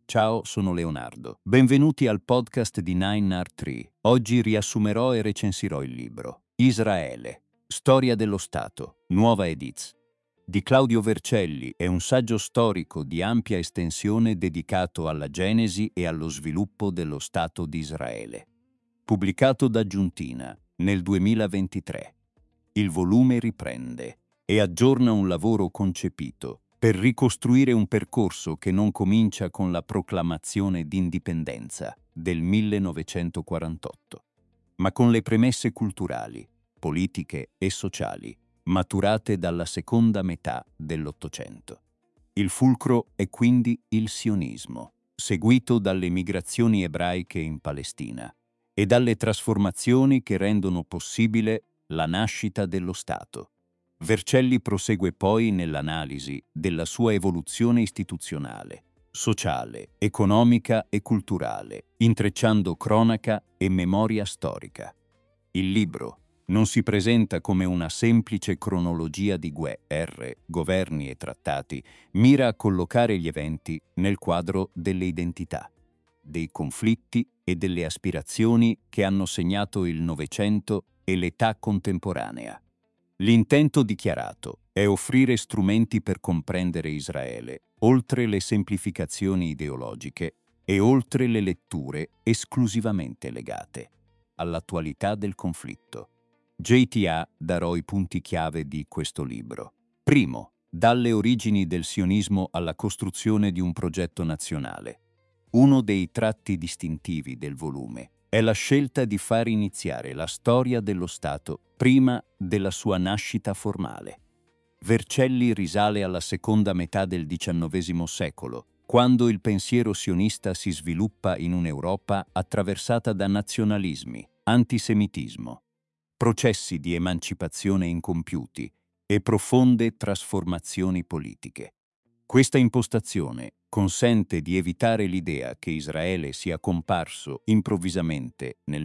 Ciao, sono Leonardo. Benvenuti al podcast di 9R3. Oggi riassumerò e recensirò il libro Israele, storia dello Stato, nuova ediz. Di Claudio Vercelli è un saggio storico di ampia estensione dedicato alla genesi e allo sviluppo dello Stato di Israele. Pubblicato da Giuntina nel 2023. Il volume riprende e aggiorna un lavoro concepito per ricostruire un percorso che non comincia con la proclamazione d'indipendenza del 1948, ma con le premesse culturali, politiche e sociali maturate dalla seconda metà dell'Ottocento. Il fulcro è quindi il sionismo, seguito dalle migrazioni ebraiche in Palestina e dalle trasformazioni che rendono possibile la nascita dello Stato. Vercelli prosegue poi nell'analisi della sua evoluzione istituzionale, sociale, economica e culturale, intrecciando cronaca e memoria storica. Il libro non si presenta come una semplice cronologia di guerre, governi e trattati, mira a collocare gli eventi nel quadro delle identità, dei conflitti e delle aspirazioni che hanno segnato il Novecento e l'età contemporanea. L'intento dichiarato è offrire strumenti per comprendere Israele, oltre le semplificazioni ideologiche e oltre le letture esclusivamente legate all'attualità del conflitto. JTA darò i punti chiave di questo libro. Primo, dalle origini del sionismo alla costruzione di un progetto nazionale. Uno dei tratti distintivi del volume è la scelta di far iniziare la storia dello Stato prima della sua nascita formale. Vercelli risale alla seconda metà del XIX secolo, quando il pensiero sionista si sviluppa in un'Europa attraversata da nazionalismi, antisemitismo, processi di emancipazione incompiuti e profonde trasformazioni politiche. Questa impostazione consente di evitare l'idea che Israele sia comparso improvvisamente nel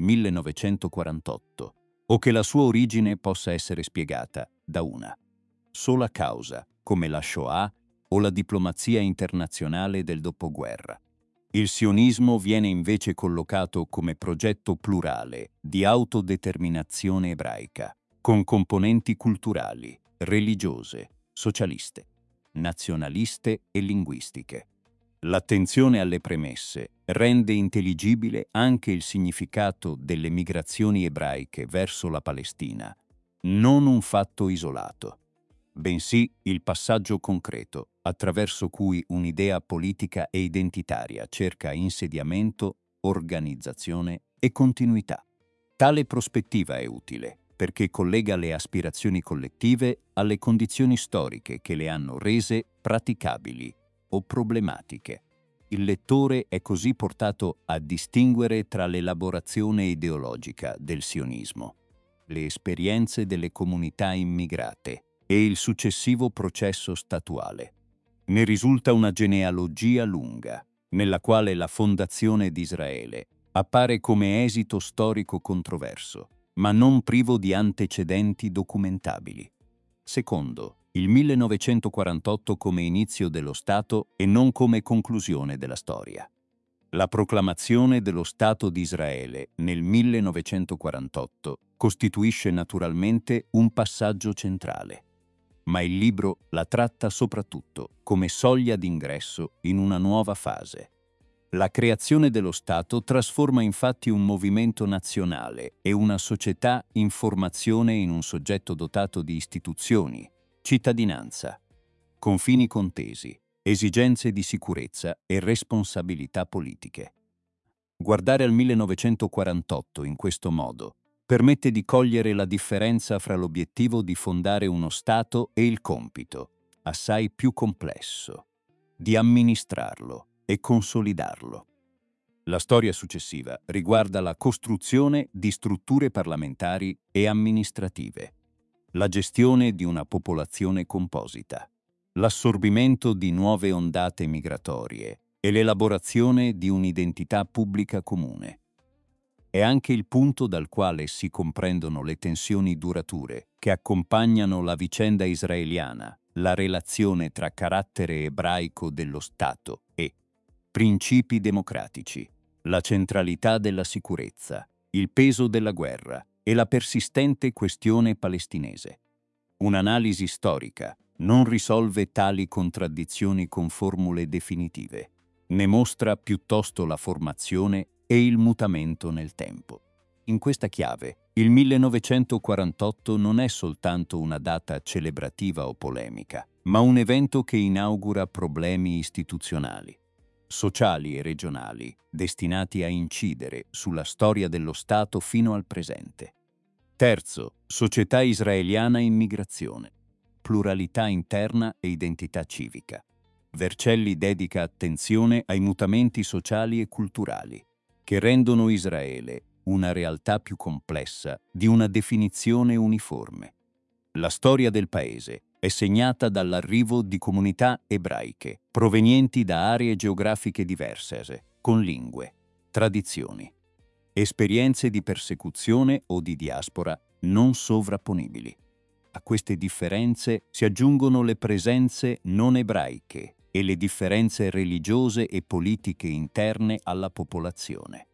1948 o che la sua origine possa essere spiegata da una sola causa, come la Shoah o la diplomazia internazionale del dopoguerra. Il sionismo viene invece collocato come progetto plurale di autodeterminazione ebraica, con componenti culturali, religiose, socialiste, nazionaliste e linguistiche. L'attenzione alle premesse rende intelligibile anche il significato delle migrazioni ebraiche verso la Palestina, non un fatto isolato, bensì il passaggio concreto attraverso cui un'idea politica e identitaria cerca insediamento, organizzazione e continuità. Tale prospettiva è utile perché collega le aspirazioni collettive alle condizioni storiche che le hanno rese praticabili o problematiche. Il lettore è così portato a distinguere tra l'elaborazione ideologica del sionismo, le esperienze delle comunità immigrate e il successivo processo statuale. Ne risulta una genealogia lunga, nella quale la fondazione di Israele appare come esito storico controverso, ma non privo di antecedenti documentabili. Secondo, il 1948 come inizio dello Stato e non come conclusione della storia. La proclamazione dello Stato di Israele nel 1948 costituisce naturalmente un passaggio centrale, ma il libro la tratta soprattutto come soglia d'ingresso in una nuova fase. La creazione dello Stato trasforma infatti un movimento nazionale e una società in formazione in un soggetto dotato di istituzioni, cittadinanza, confini contesi, esigenze di sicurezza e responsabilità politiche. Guardare al 1948 in questo modo permette di cogliere la differenza fra l'obiettivo di fondare uno Stato e il compito, assai più complesso, di amministrarlo e consolidarlo. La storia successiva riguarda la costruzione di strutture parlamentari e amministrative, la gestione di una popolazione composita, l'assorbimento di nuove ondate migratorie e l'elaborazione di un'identità pubblica comune. È anche il punto dal quale si comprendono le tensioni durature che accompagnano la vicenda israeliana, la relazione tra carattere ebraico dello Stato e principi democratici, la centralità della sicurezza, il peso della guerra e la persistente questione palestinese. Un'analisi storica non risolve tali contraddizioni con formule definitive, ne mostra piuttosto la formazione e il mutamento nel tempo. In questa chiave, il 1948 non è soltanto una data celebrativa o polemica, ma un evento che inaugura problemi istituzionali, sociali e regionali, destinati a incidere sulla storia dello Stato fino al presente. Terzo, società israeliana in migrazione, pluralità interna e identità civica. Vercelli dedica attenzione ai mutamenti sociali e culturali, che rendono Israele una realtà più complessa di una definizione uniforme. La storia del paese è segnata dall'arrivo di comunità ebraiche provenienti da aree geografiche diverse, con lingue, tradizioni, esperienze di persecuzione o di diaspora non sovrapponibili. A queste differenze si aggiungono le presenze non ebraiche e le differenze religiose e politiche interne alla popolazione.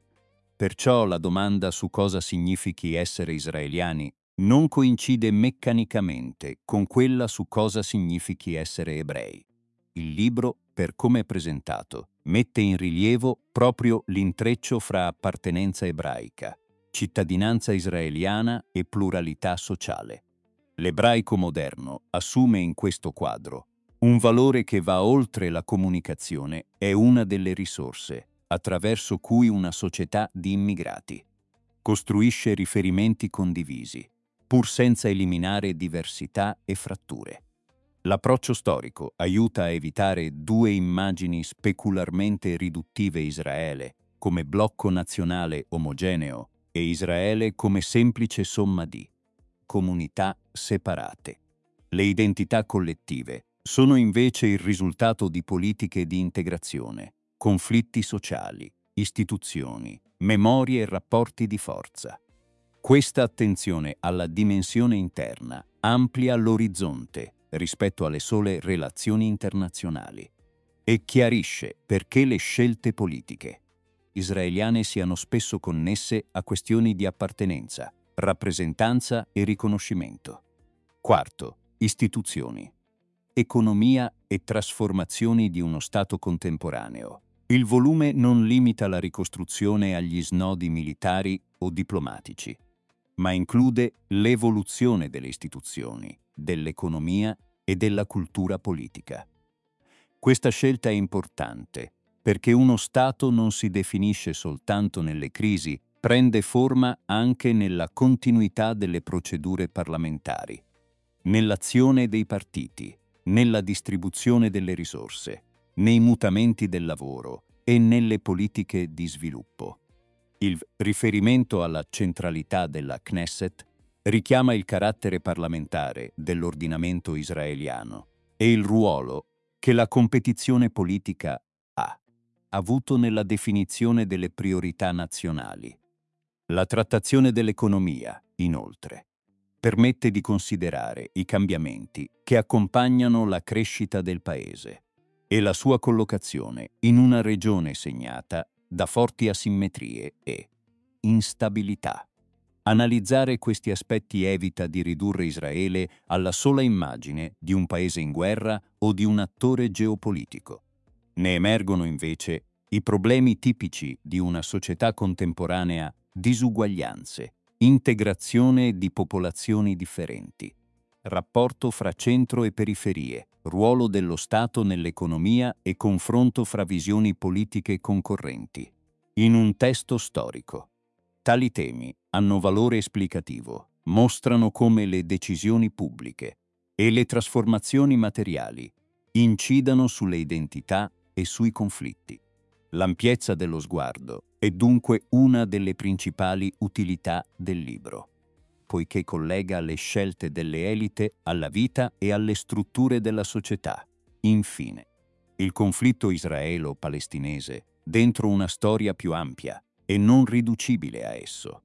Perciò la domanda su cosa significhi essere israeliani non coincide meccanicamente con quella su cosa significhi essere ebrei. Il libro, per come è presentato, mette in rilievo proprio l'intreccio fra appartenenza ebraica, cittadinanza israeliana e pluralità sociale. L'ebraico moderno assume in questo quadro un valore che va oltre la comunicazione e una delle risorse attraverso cui una società di immigrati costruisce riferimenti condivisi, pur senza eliminare diversità e fratture. L'approccio storico aiuta a evitare due immagini specularmente riduttive: Israele come blocco nazionale omogeneo e Israele come semplice somma di comunità separate. Le identità collettive sono invece il risultato di politiche di integrazione, conflitti sociali, istituzioni, memorie e rapporti di forza. Questa attenzione alla dimensione interna amplia l'orizzonte rispetto alle sole relazioni internazionali e chiarisce perché le scelte politiche israeliane siano spesso connesse a questioni di appartenenza, rappresentanza e riconoscimento. Quarto, istituzioni, economia e trasformazioni di uno Stato contemporaneo. Il volume non limita la ricostruzione agli snodi militari o diplomatici, ma include l'evoluzione delle istituzioni, dell'economia e della cultura politica. Questa scelta è importante perché uno Stato non si definisce soltanto nelle crisi, prende forma anche nella continuità delle procedure parlamentari, nell'azione dei partiti, nella distribuzione delle risorse, nei mutamenti del lavoro e nelle politiche di sviluppo. Il riferimento alla centralità della Knesset richiama il carattere parlamentare dell'ordinamento israeliano e il ruolo che la competizione politica ha avuto nella definizione delle priorità nazionali. La trattazione dell'economia, inoltre, permette di considerare i cambiamenti che accompagnano la crescita del paese e la sua collocazione in una regione segnata da forti asimmetrie e instabilità. Analizzare questi aspetti evita di ridurre Israele alla sola immagine di un paese in guerra o di un attore geopolitico. Ne emergono invece i problemi tipici di una società contemporanea: disuguaglianze, integrazione di popolazioni differenti, rapporto fra centro e periferie, ruolo dello Stato nell'economia e confronto fra visioni politiche concorrenti. In un testo storico, tali temi hanno valore esplicativo, mostrano come le decisioni pubbliche e le trasformazioni materiali incidano sulle identità e sui conflitti. L'ampiezza dello sguardo è dunque una delle principali utilità del libro, poiché collega le scelte delle elite alla vita e alle strutture della società. Infine, il conflitto israelo-palestinese dentro una storia più ampia e non riducibile a esso.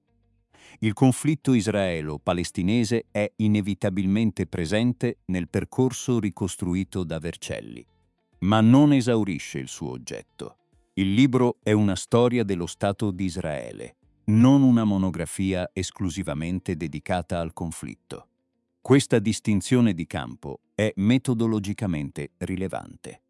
Il conflitto israelo-palestinese è inevitabilmente presente nel percorso ricostruito da Vercelli. ma non esaurisce il suo oggetto. Il libro è una storia dello Stato di Israele, non una monografia esclusivamente dedicata al conflitto. Questa distinzione di campo è metodologicamente rilevante.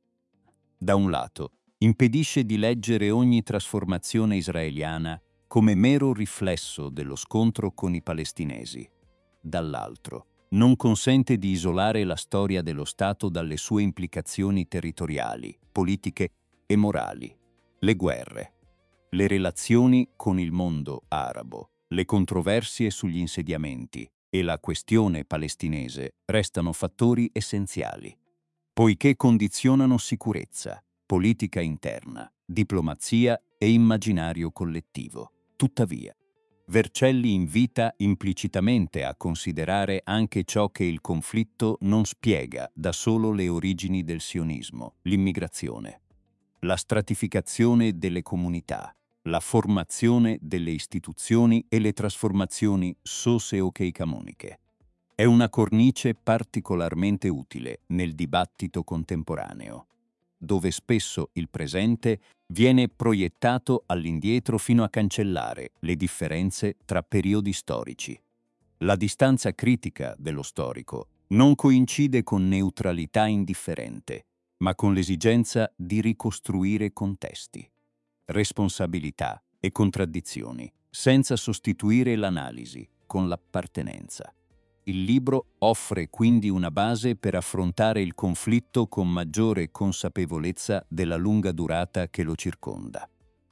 Da un lato, impedisce di leggere ogni trasformazione israeliana come mero riflesso dello scontro con i palestinesi. Dall'altro, non consente di isolare la storia dello Stato dalle sue implicazioni territoriali, politiche e morali. Le guerre, le relazioni con il mondo arabo, le controversie sugli insediamenti e la questione palestinese restano fattori essenziali, poiché condizionano sicurezza, politica interna, diplomazia e immaginario collettivo. Tuttavia, Vercelli invita implicitamente a considerare anche ciò che il conflitto non spiega da solo: le origini del sionismo, l'immigrazione, la stratificazione delle comunità, la formazione delle istituzioni e le trasformazioni socio-economiche. È una cornice particolarmente utile nel dibattito contemporaneo, dove spesso il presente viene proiettato all'indietro fino a cancellare le differenze tra periodi storici. La distanza critica dello storico non coincide con neutralità indifferente, ma con l'esigenza di ricostruire contesti, responsabilità e contraddizioni, senza sostituire l'analisi con l'appartenenza. Il libro offre quindi una base per affrontare il conflitto con maggiore consapevolezza della lunga durata che lo circonda.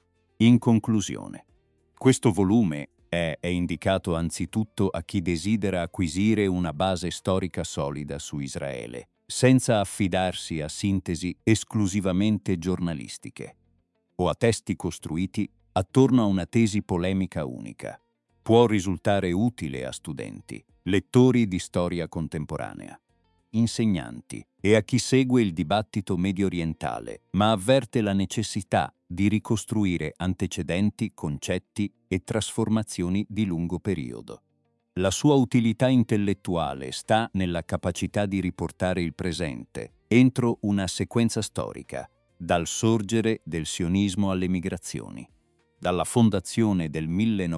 In conclusione, questo volume è indicato anzitutto a chi desidera acquisire una base storica solida su Israele, senza affidarsi a sintesi esclusivamente giornalistiche o a testi costruiti attorno a una tesi polemica unica. Può risultare utile a studenti, lettori di storia contemporanea, insegnanti e a chi segue il dibattito mediorientale, ma avverte la necessità di ricostruire antecedenti, concetti e trasformazioni di lungo periodo. La sua utilità intellettuale sta nella capacità di riportare il presente entro una sequenza storica, dal sorgere del sionismo alle migrazioni, dalla fondazione del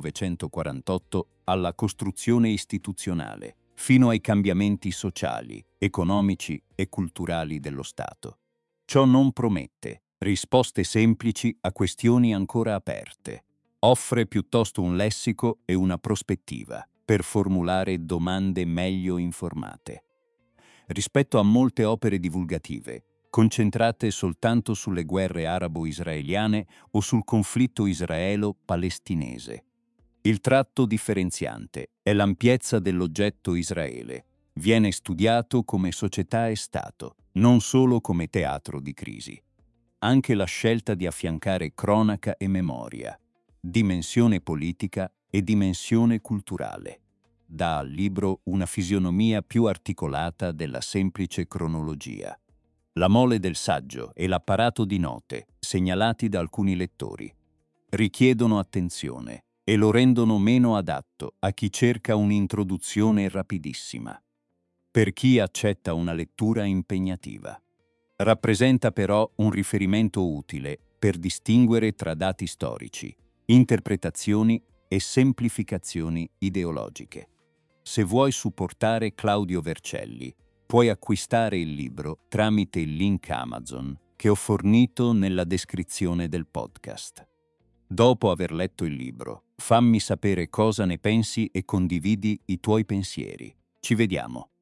1948 alla costruzione istituzionale, fino ai cambiamenti sociali, economici e culturali dello Stato. Ciò non promette risposte semplici a questioni ancora aperte. Offre piuttosto un lessico e una prospettiva per formulare domande meglio informate. Rispetto a molte opere divulgative, concentrate soltanto sulle guerre arabo-israeliane o sul conflitto israelo-palestinese, il tratto differenziante è l'ampiezza dell'oggetto Israele. Viene studiato come società e Stato, non solo come teatro di crisi. Anche la scelta di affiancare cronaca e memoria, dimensione politica e dimensione culturale, dà al libro una fisionomia più articolata della semplice cronologia. La mole del saggio e l'apparato di note, segnalati da alcuni lettori, richiedono attenzione e lo rendono meno adatto a chi cerca un'introduzione rapidissima. Per chi accetta una lettura impegnativa. Rappresenta però un riferimento utile per distinguere tra dati storici, interpretazioni e semplificazioni ideologiche. Se vuoi supportare Claudio Vercelli, puoi acquistare il libro tramite il link Amazon che ho fornito nella descrizione del podcast. Dopo aver letto il libro, fammi sapere cosa ne pensi e condividi i tuoi pensieri. Ci vediamo.